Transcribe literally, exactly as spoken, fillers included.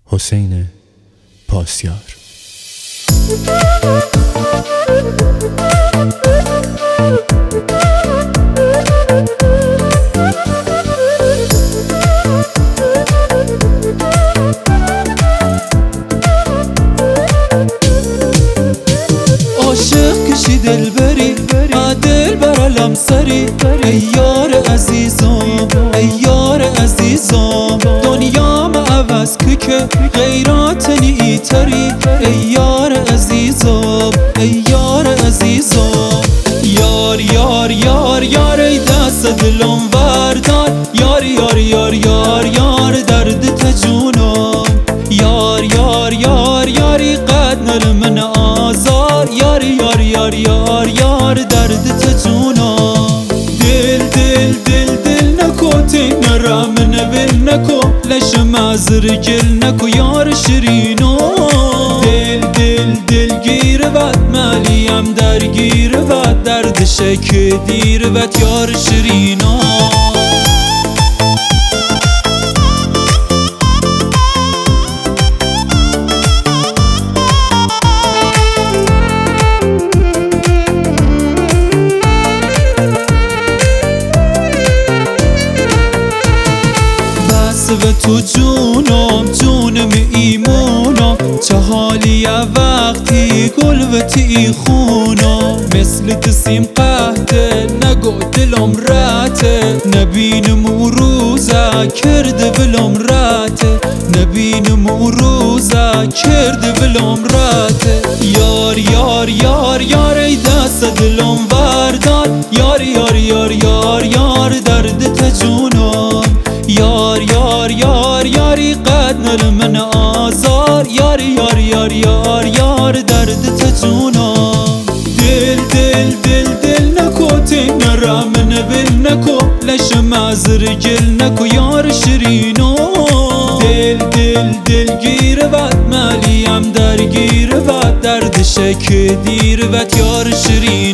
حسین پاسیار. عاشق کشی دل بری دل برالم سری، ای یار عزیزم ای یار عزیزم، دنیام عوض که که غیرات نیتری، ای یار عزیزم ای یار عزیزم. یار یار یار یار ای دست دلم وردار، یار یار یار یار یار درد تجونم، یار یار یار یاری قد نل من آزار، یار یار یار یار یار درد تجونم. دل دل دل دل نکو تین را من ول نکو، لش مازر گل نکو یار شیرینو، دل دل دل گیر ود مالیم درگیر ود، درد شک دیر ود یار شیرینو. و تو جونم جونم ایمونم، چه حالی وقتی گل و تی خونم، مثل تسیم قهده نگو دلم راته، نبینم او روزا کرده ولم راته، نبینم او روزا کرده ولم راته. یار یار یار یار ای دست دلم وردار، یار یار یار یار یار درد تجونم، یار یار یار یاری قد نل من آزار، یار یار یار یار یار درد تجونم. دل دل دل دل نکو تین را من ول نکو، لش مازر گل نکو یار شیرینو، دل دل دل گیر ود مالیم درگیر ود، درد شک دیر ود یار شیرینو.